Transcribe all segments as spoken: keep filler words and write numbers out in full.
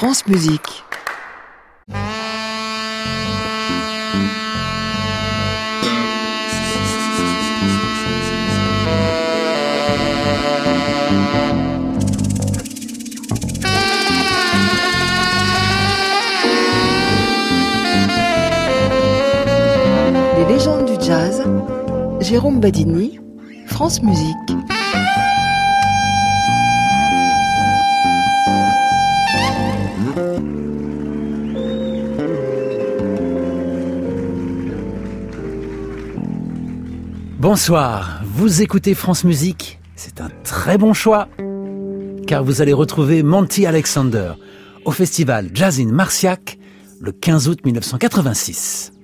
France Musique. Les légendes du jazz, Jérôme Badini, France Musique. Bonsoir, vous écoutez France Musique, c'est un très bon choix, car vous allez retrouver Monty Alexander au festival Jazz in Marciac le quinze août mille neuf cent quatre-vingt-six.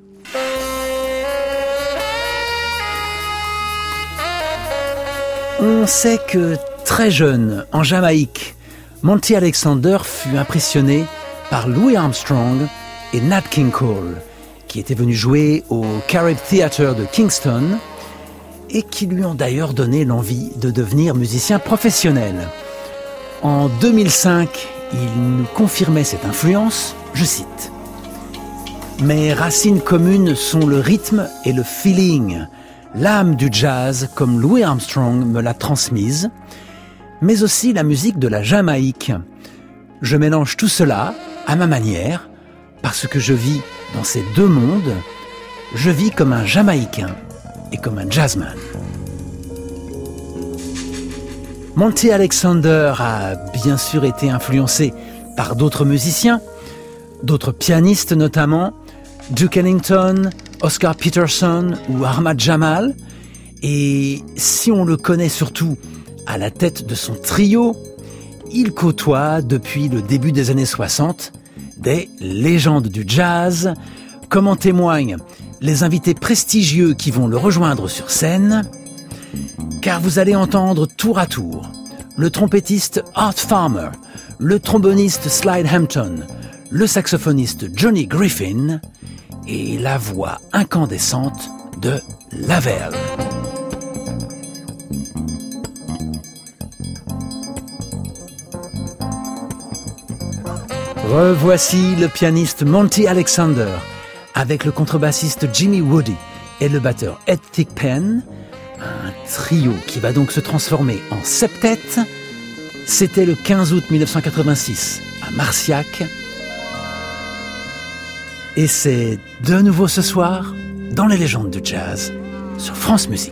On sait que très jeune, en Jamaïque, Monty Alexander fut impressionné par Louis Armstrong et Nat King Cole, qui étaient venus jouer au Carib Theatre de Kingston, et qui lui ont d'ailleurs donné l'envie de devenir musicien professionnel. En deux mille cinq, il nous confirmait cette influence, je cite « Mes racines communes sont le rythme et le feeling, l'âme du jazz comme Louis Armstrong me l'a transmise, mais aussi la musique de la Jamaïque. Je mélange tout cela à ma manière, parce que je vis dans ces deux mondes, je vis comme un Jamaïcain et comme un jazzman. » Monty Alexander a bien sûr été influencé par d'autres musiciens, d'autres pianistes notamment, Duke Ellington, Oscar Peterson ou Ahmad Jamal, et si on le connaît surtout à la tête de son trio, il côtoie depuis le début des années soixante des légendes du jazz, comme en témoignent les invités prestigieux qui vont le rejoindre sur scène, car vous allez entendre tour à tour le trompettiste Art Farmer, le tromboniste Slide Hampton, le saxophoniste Johnny Griffin et la voix incandescente de Lavelle. Revoici le pianiste Monty Alexander avec le contrebassiste Jimmy Woody et le batteur Ed Thigpen, un trio qui va donc se transformer en septet. C'était le quinze août mille neuf cent quatre-vingt-six à Marciac. Et c'est de nouveau ce soir dans les légendes du jazz sur France Musique.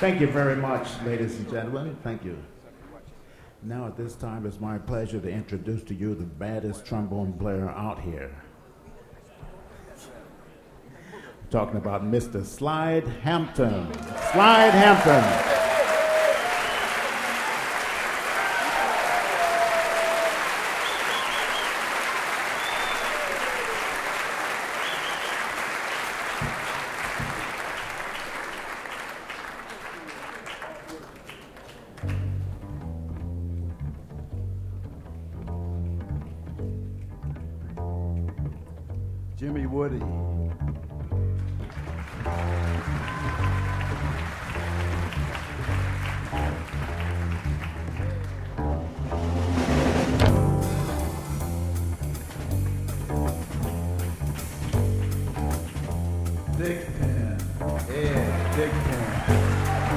Thank you very much, ladies and gentlemen. Thank you. Now at this time, it's my pleasure to introduce to you the baddest trombone player out here. I'm talking about Mister Slide Hampton. Slide Hampton. Jimmy Woody. Dick Penn. Yeah, Dick Penn.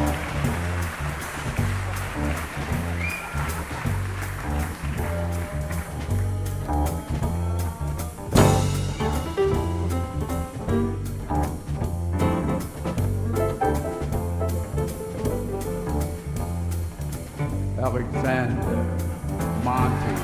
Alexander Monty.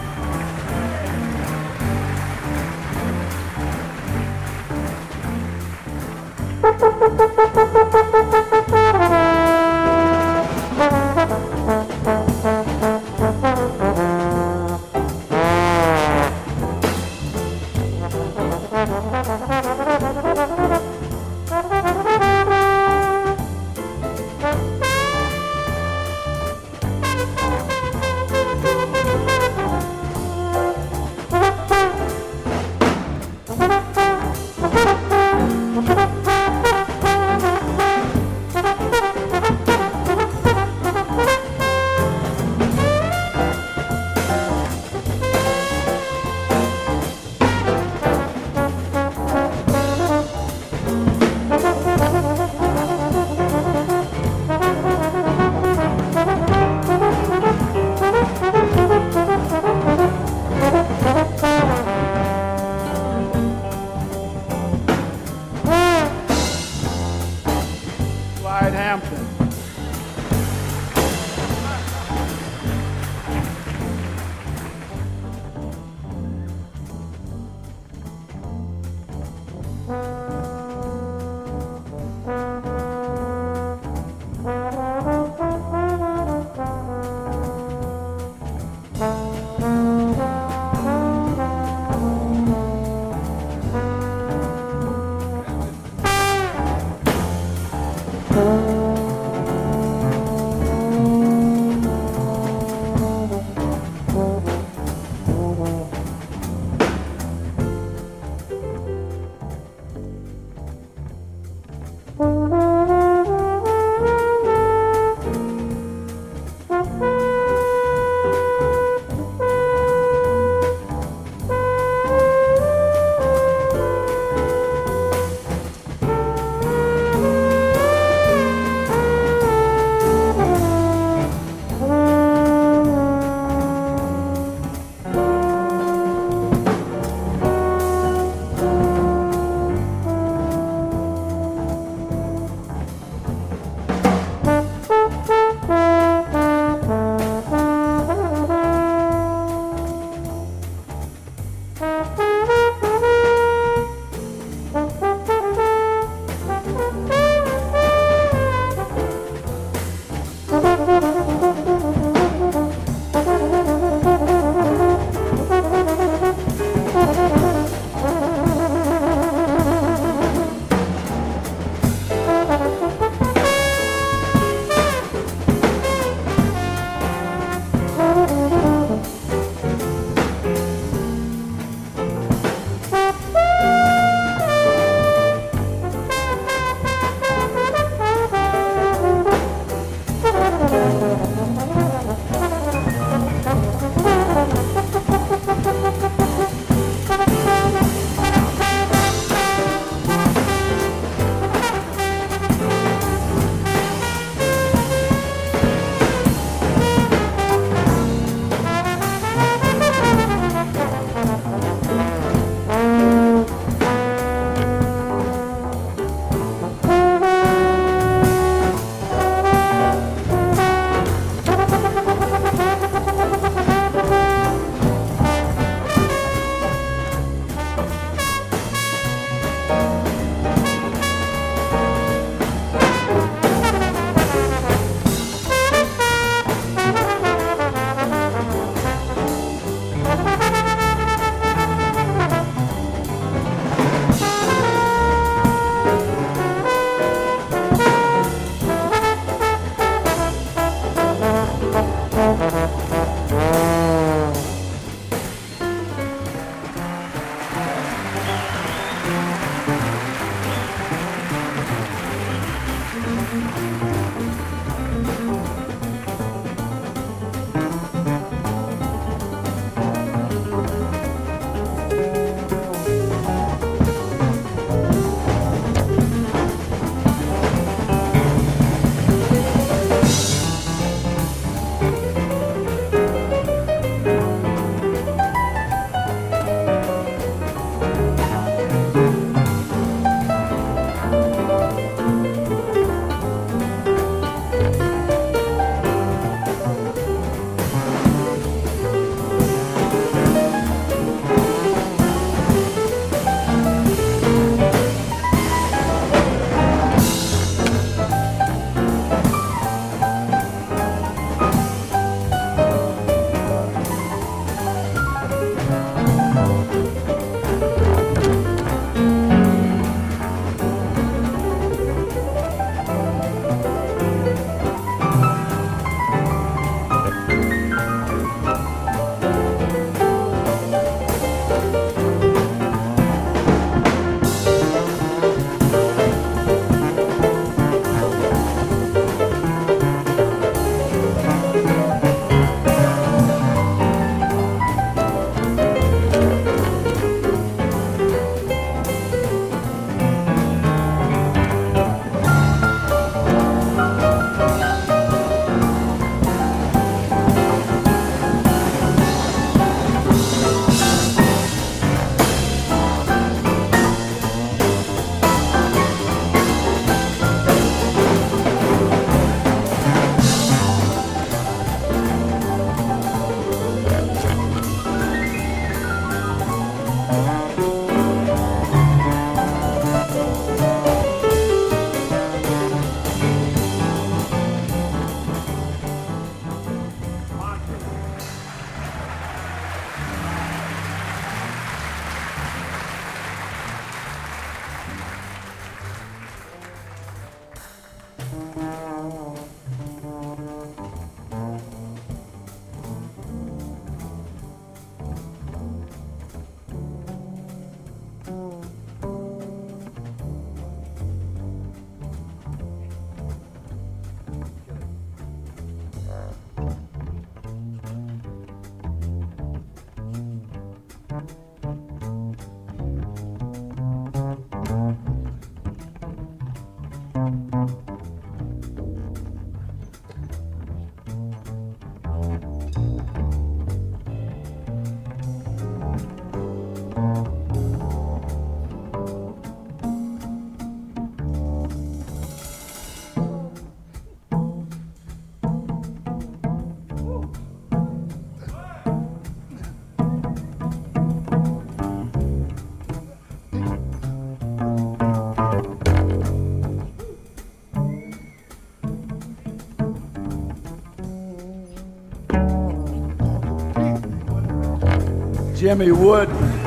Jimmy Wood.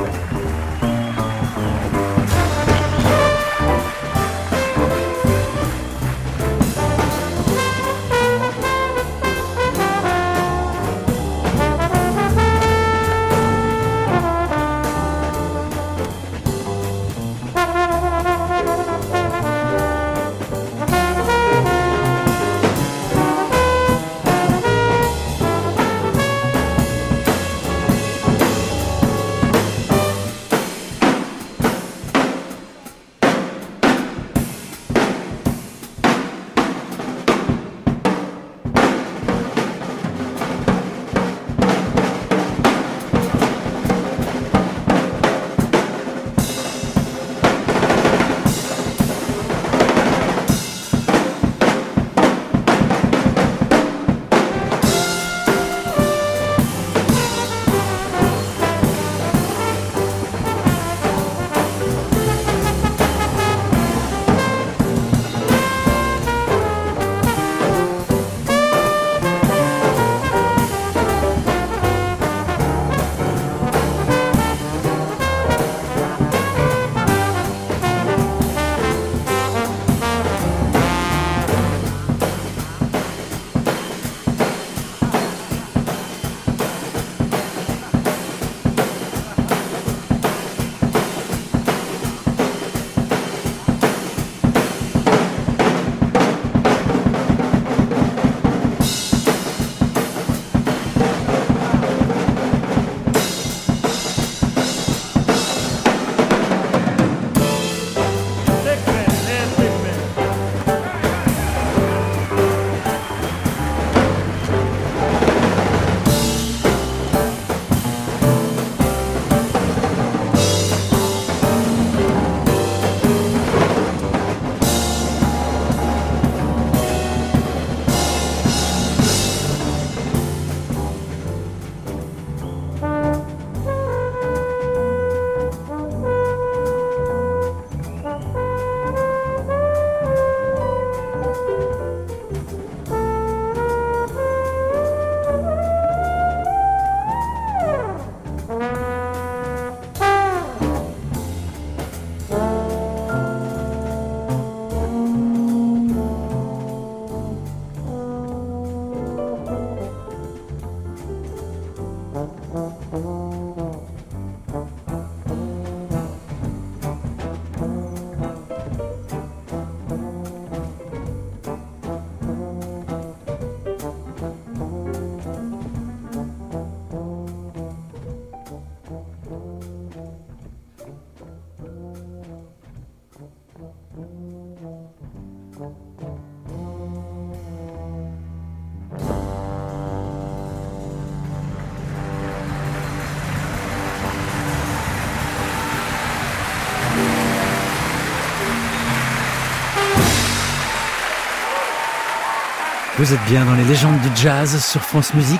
Vous êtes bien dans les légendes du jazz sur France Musique,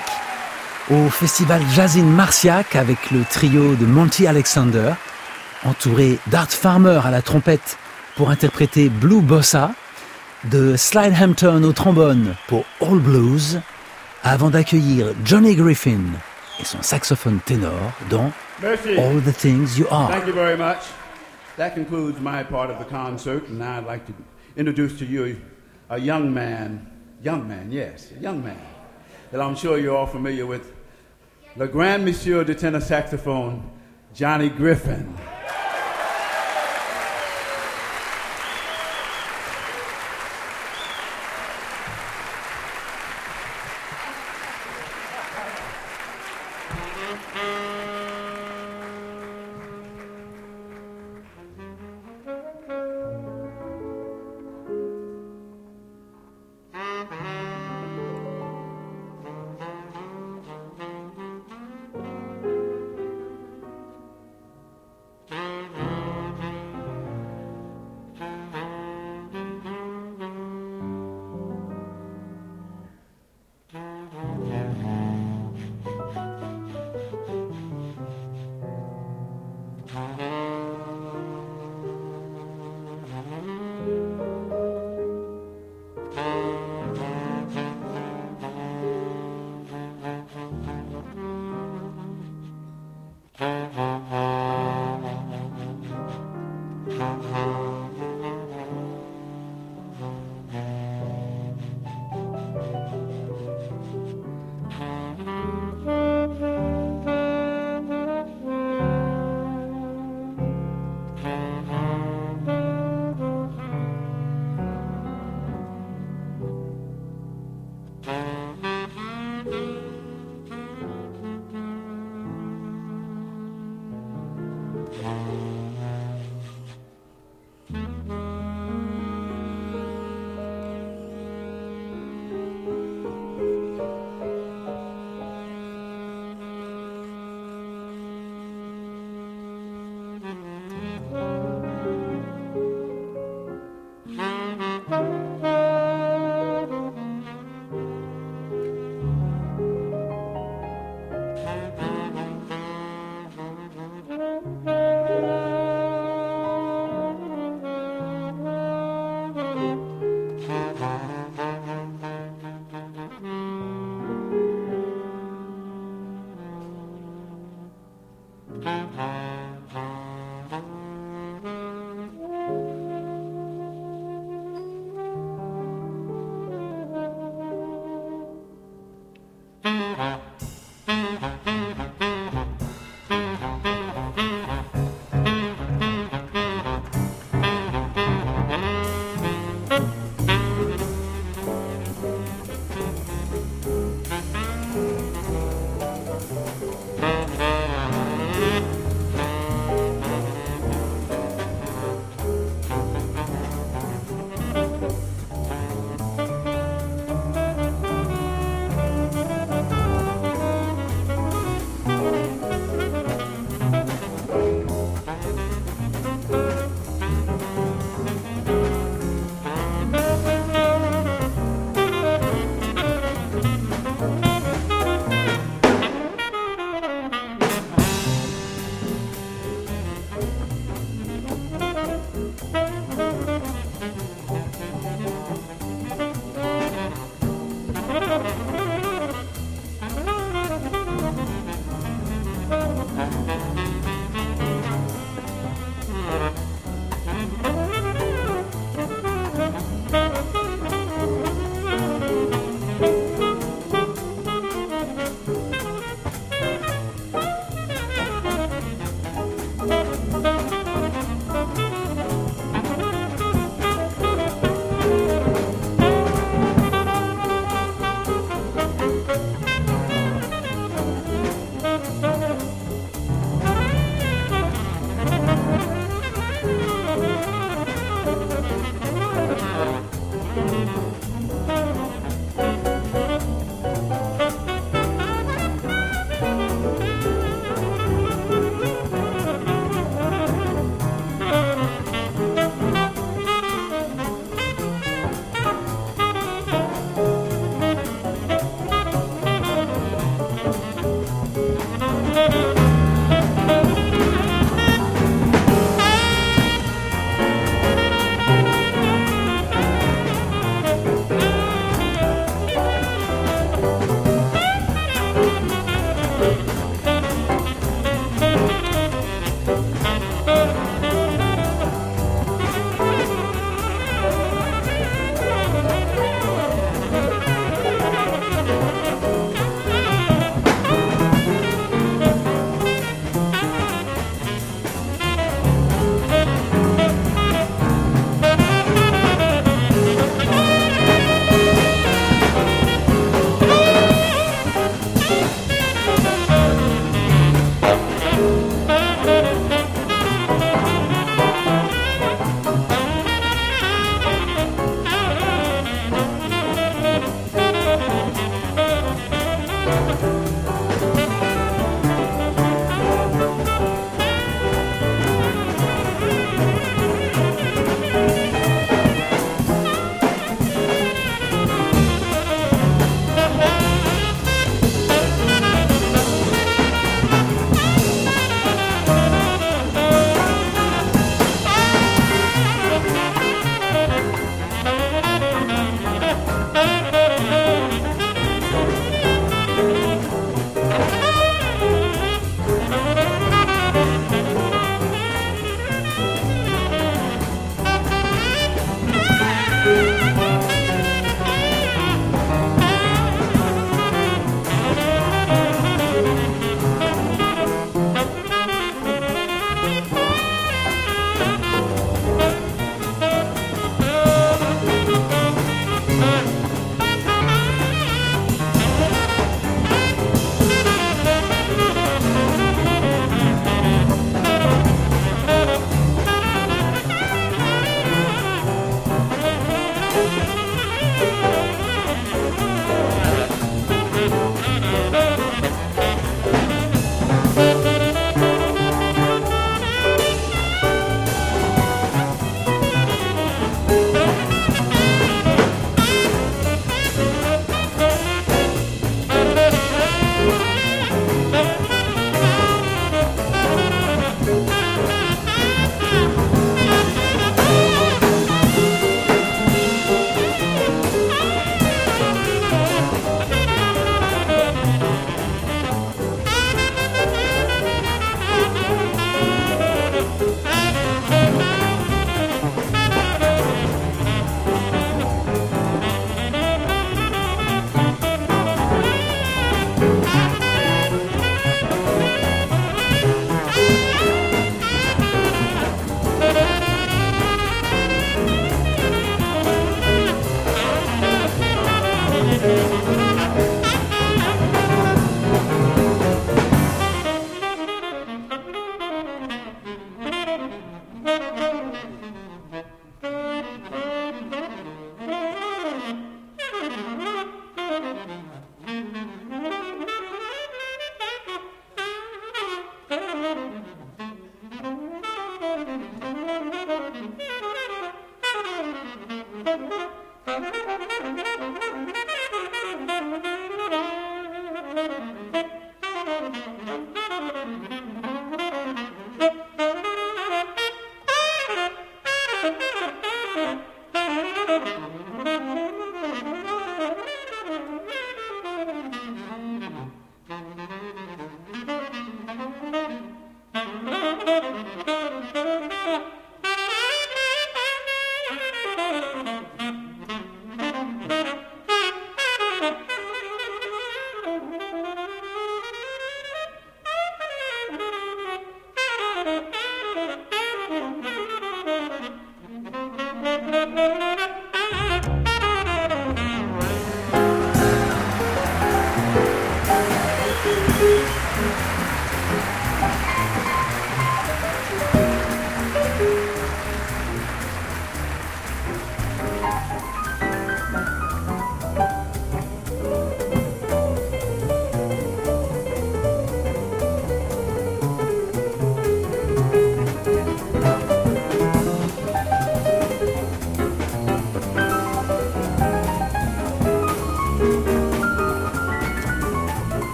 au festival Jazz in Marciac avec le trio de Monty Alexander, entouré d'Art Farmer à la trompette pour interpréter Blue Bossa, de Slide Hampton au trombone pour All Blues, avant d'accueillir Johnny Griffin et son saxophone ténor dans Merci. All the Things You Are. Thank you very much. That concludes my part of the concert, and now I'd like to introduce to you a young man, young man, yes, a young man, that I'm sure you're all familiar with, le Grand Monsieur de tenor saxophone, Johnny Griffin.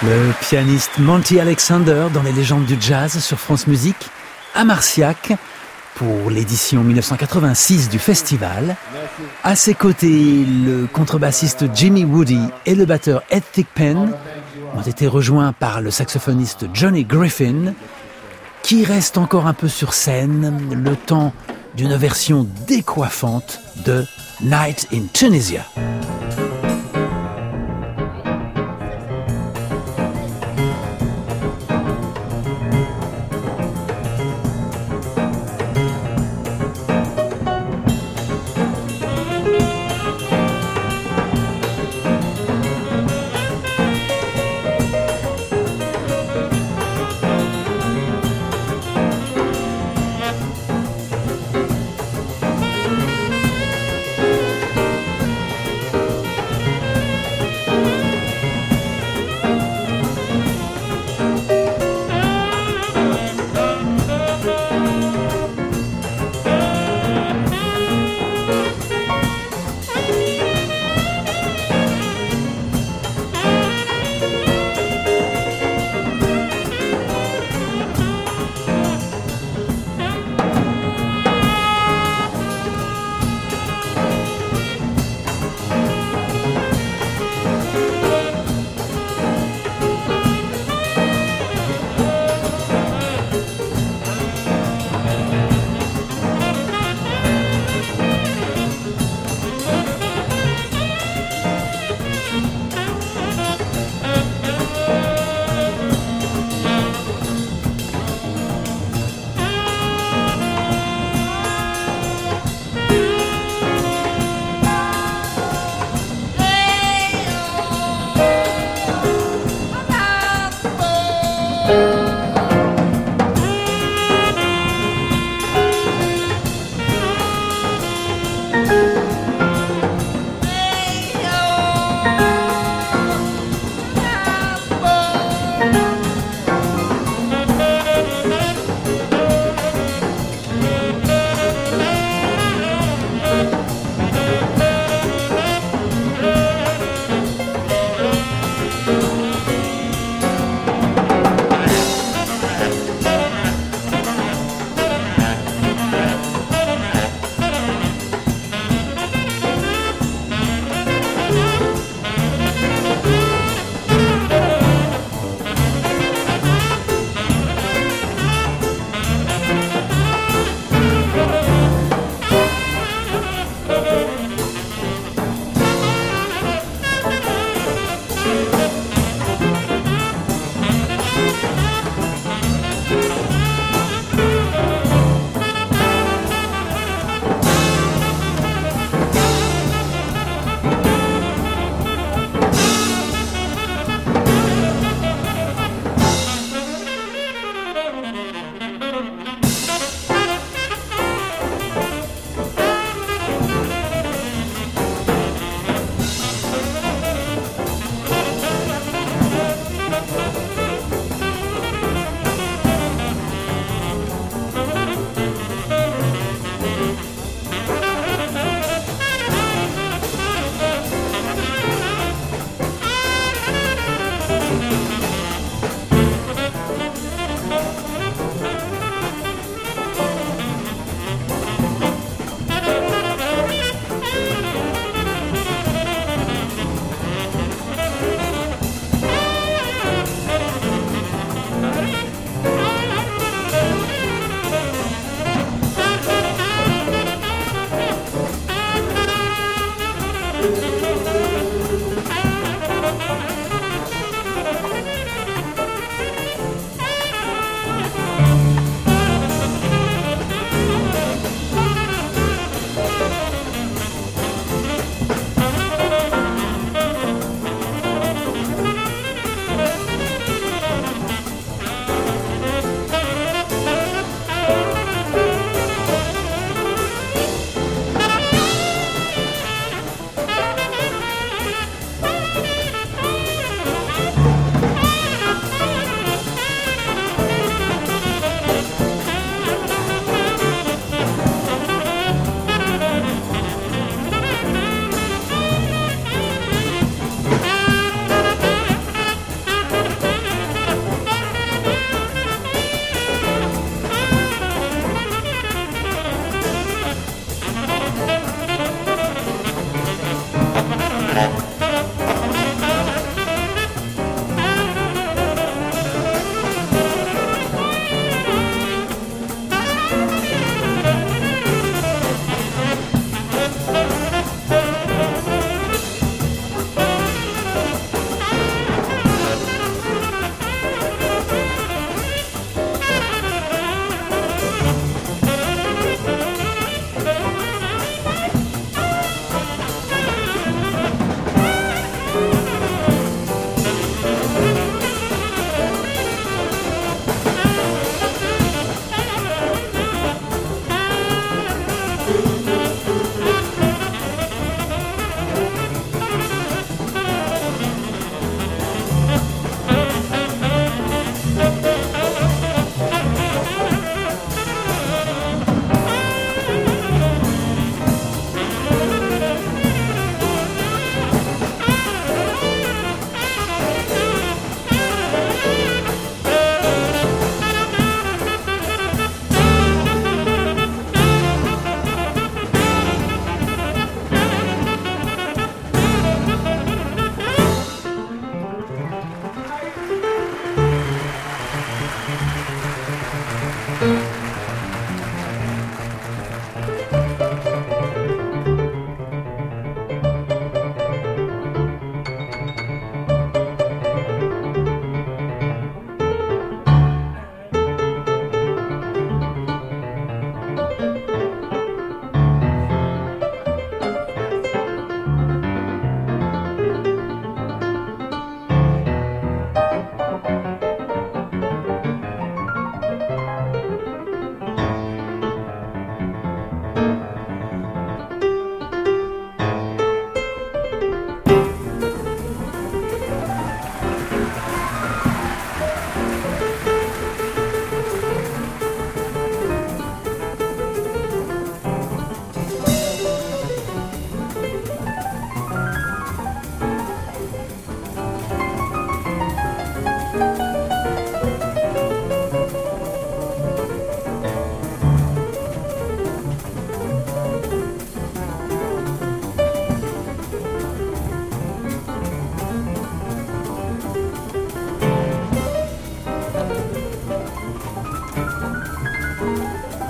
Le pianiste Monty Alexander dans les légendes du jazz sur France Musique, à Marciac, pour l'édition mille neuf cent quatre-vingt-six du festival. À ses côtés, le contrebassiste Jimmy Woody et le batteur Ed Thigpen ont été rejoints par le saxophoniste Johnny Griffin, qui reste encore un peu sur scène le temps d'une version décoiffante de Night in Tunisia.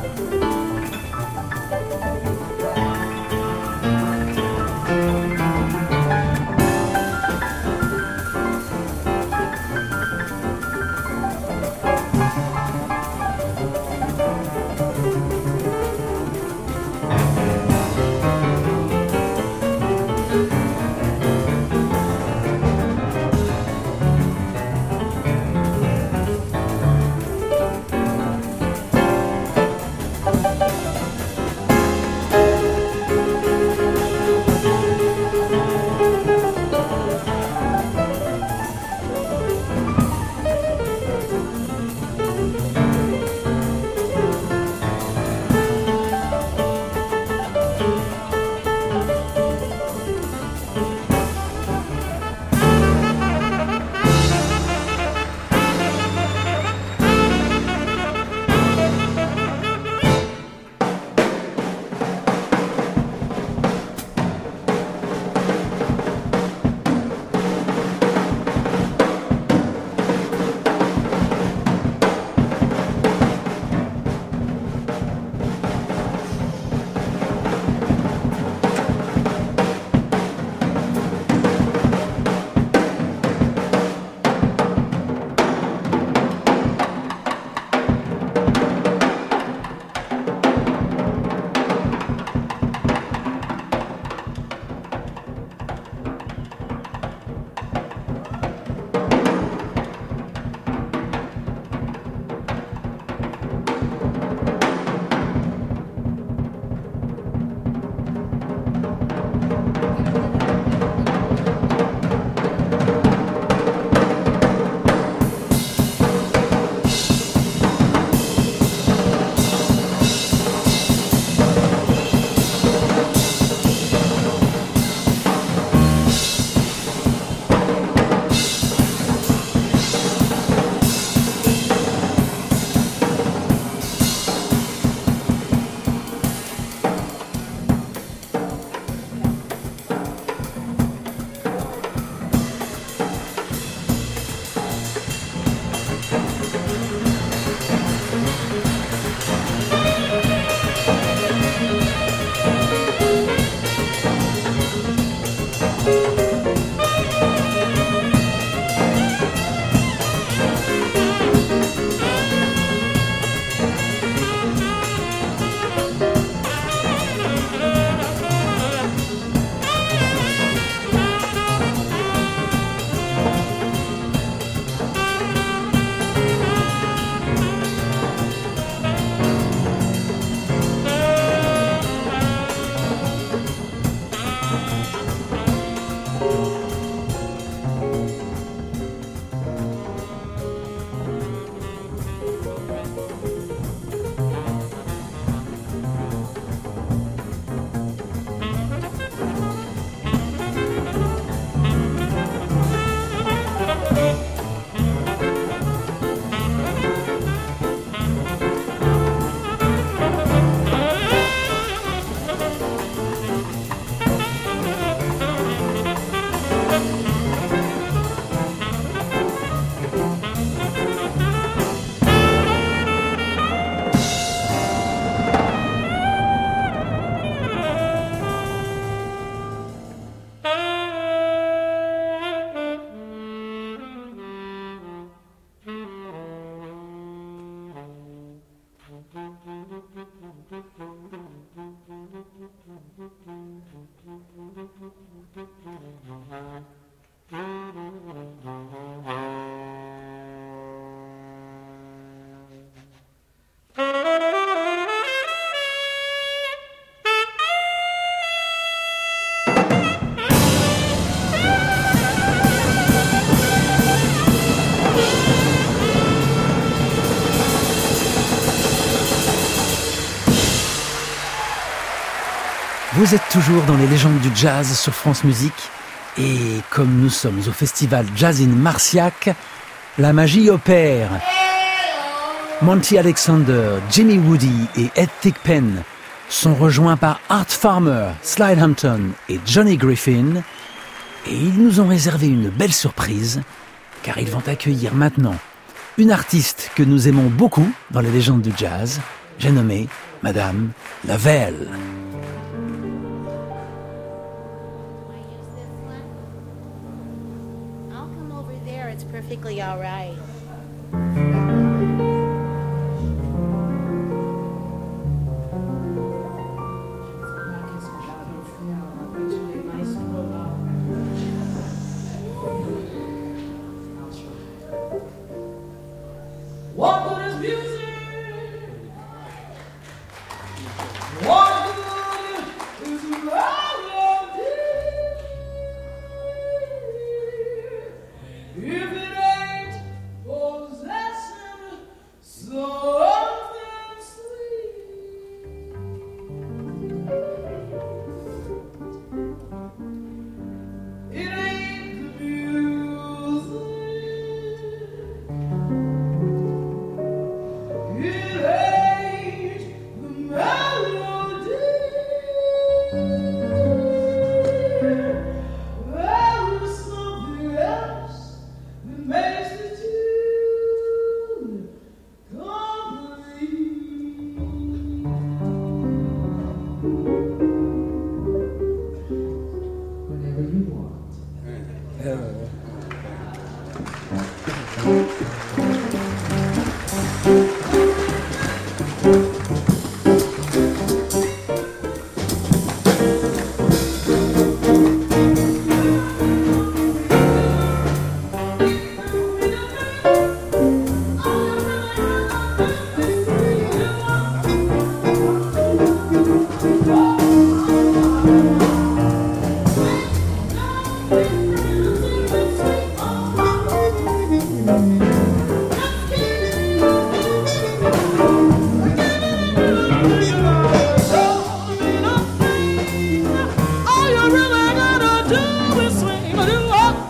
Vous êtes toujours dans les légendes du jazz sur France Musique et comme nous sommes au festival Jazz in Marciac, la magie opère. Monty Alexander, Jimmy Woody et Ed Thigpen sont rejoints par Art Farmer, Slide Hampton et Johnny Griffin et ils nous ont réservé une belle surprise car ils vont accueillir maintenant une artiste que nous aimons beaucoup dans les légendes du jazz, j'ai nommé Madame Lavelle. I'll come over there, it's perfectly all right. What good is music? What good is melody? If it ain't possessing something sweet, it ain't the music. It ain't the melody. There is something else that makes the tune complete. Whenever you want. All you really gotta do is swing, do up,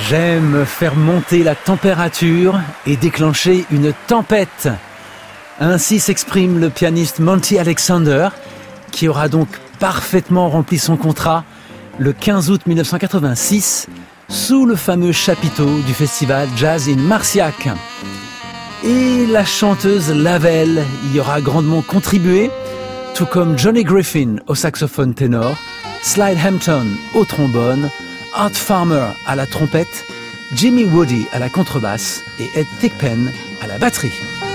J'aime faire monter la température et déclencher une tempête. Ainsi s'exprime le pianiste Monty Alexander, qui aura donc parfaitement rempli son contrat le quinze août mille neuf cent quatre-vingt-six sous le fameux chapiteau du festival Jazz in Marciac. Et la chanteuse Lavelle y aura grandement contribué, tout comme Johnny Griffin au saxophone ténor, Slide Hampton au trombone, Art Farmer à la trompette, Jimmy Woody à la contrebasse et Ed Thigpen à la batterie.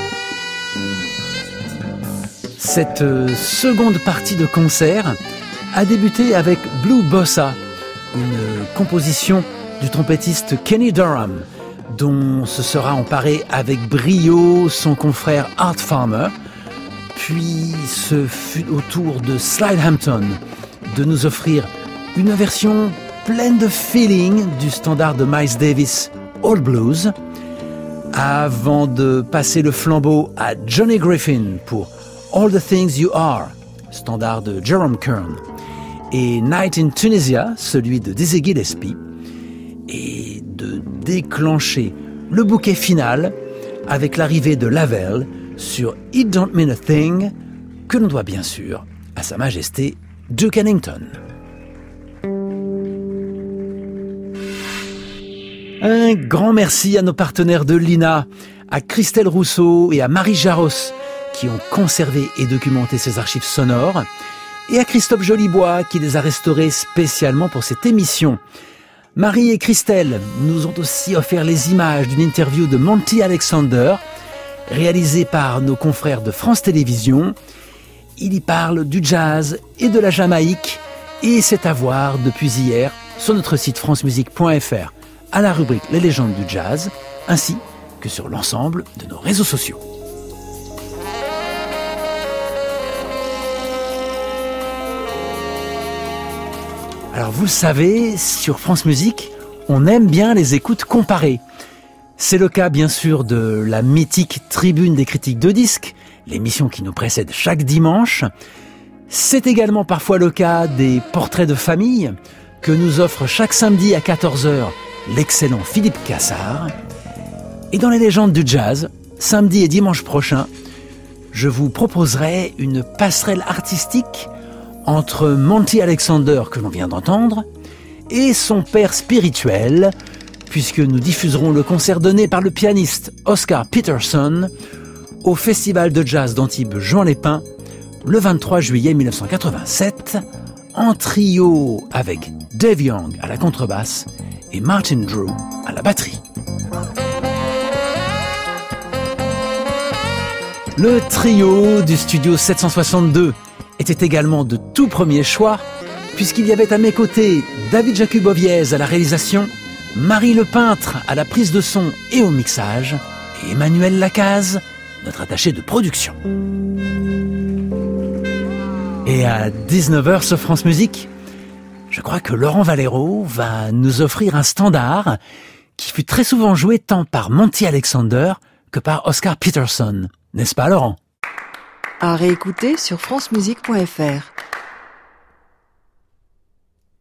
Cette seconde partie de concert a débuté avec Blue Bossa, une composition du trompettiste Kenny Dorham, dont se sera emparé avec brio son confrère Art Farmer. Puis ce fut au tour de Slide Hampton de nous offrir une version pleine de feeling du standard de Miles Davis, Old Blues, avant de passer le flambeau à Johnny Griffin pour All the Things You Are, standard de Jerome Kern, et Night in Tunisia, celui de Dizzy Gillespie, et de déclencher le bouquet final avec l'arrivée de Lavelle sur It Don't Mean a Thing, que l'on doit bien sûr à Sa Majesté Duke Ellington. Un grand merci à nos partenaires de l'I N A, à Christelle Rousseau et à Marie Jaros, qui ont conservé et documenté ces archives sonores, et à Christophe Jolibois, qui les a restaurées spécialement pour cette émission. Marie et Christelle nous ont aussi offert les images d'une interview de Monty Alexander, réalisée par nos confrères de France Télévisions. Il y parle du jazz et de la Jamaïque, et c'est à voir depuis hier sur notre site france musique point f r, à la rubrique Les légendes du jazz, ainsi que sur l'ensemble de nos réseaux sociaux. Alors vous le savez, sur France Musique, on aime bien les écoutes comparées. C'est le cas bien sûr de la mythique Tribune des critiques de disques, l'émission qui nous précède chaque dimanche. C'est également parfois le cas des portraits de famille que nous offre chaque samedi à quatorze heures l'excellent Philippe Cassard. Et dans les légendes du jazz, samedi et dimanche prochain, je vous proposerai une passerelle artistique entre Monty Alexander, que l'on vient d'entendre, et son père spirituel, puisque nous diffuserons le concert donné par le pianiste Oscar Peterson au Festival de Jazz d'Antibes Jean Lépin le vingt-trois juillet mille neuf cent quatre-vingt-sept, en trio avec Dave Young à la contrebasse et Martin Drew à la batterie. Le trio du studio sept cent soixante-deux était également de tout premier choix, puisqu'il y avait à mes côtés David Jakuboviez à la réalisation, Marie Le Peintre à la prise de son et au mixage, et Emmanuel Lacaze, notre attaché de production. Et à dix-neuf heures sur France Musique, je crois que Laurent Valero va nous offrir un standard qui fut très souvent joué tant par Monty Alexander que par Oscar Peterson. N'est-ce pas, Laurent ? À réécouter sur france musique point f r.